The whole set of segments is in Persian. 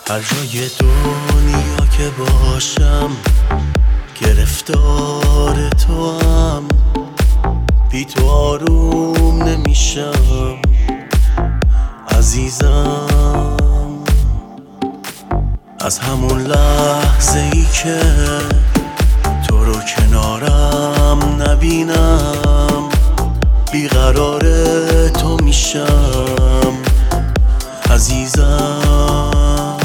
هر جای دنیا که باشم گرفتار تو هم، بی تو آروم نمیشم عزیزم. از همون لحظه ای که تو رو کنارم نبینم بیقرار تو میشم عزیزم.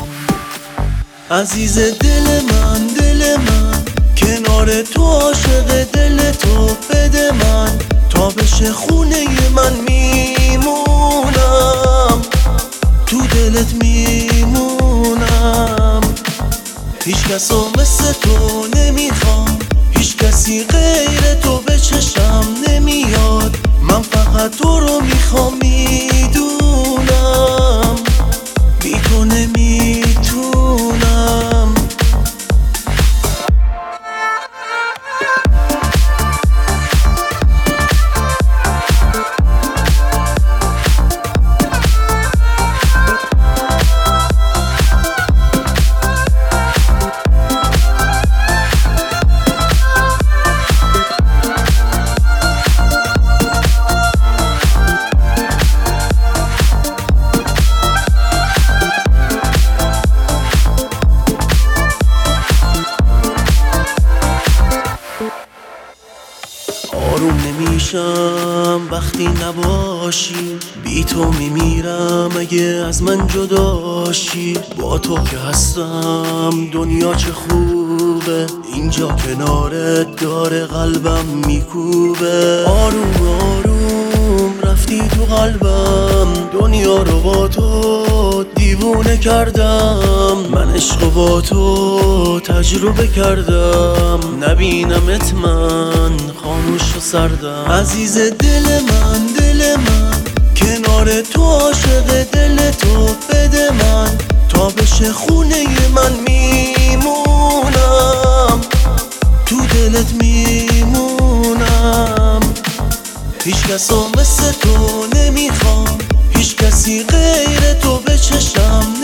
عزیز دل من کنار تو عاشق دل تو، بده من تا بشه خونه من میمونم، تو دلت میمونم. هیچ کسو مثل تو نمیخوام، هیچ کسی غیر تو به چشم نمیاد، من فقط تو رو میخوام میدونم، بی تو نمیتونم. آروم نمیشم وقتی نباشی، بی تو میمیرم اگه از من جداشی. با تو که هستم دنیا چه خوبه، اینجا کنارت داره قلبم میکوبه. آروم آروم رفتی تو قلبم، دنیا رو با تو دیوونه کردم. من عشق با تو تجربه کردم، نبینمت من خاموش و سردم. عزیز دل من کنار تو عاشق دل تو، بده من تا بشه خونه من میمونم، تو دلت میمونم. هیچ کسو مثل تو نمیخوام، هیچ کسی غیر تو به چشم